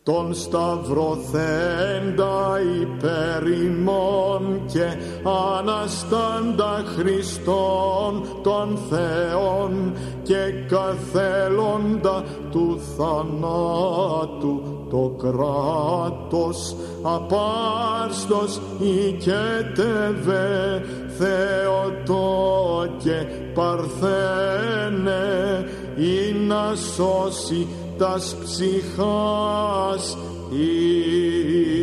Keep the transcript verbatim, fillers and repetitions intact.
τον σταυρωθέντα υπέρ ημών και αναστάντα Χριστόν των Θεών και καθέλοντα του θανάτου το κράτος απάρστος οικέτευε Θεοτό και Παρθένε ή να σώσει τας ψυχάς η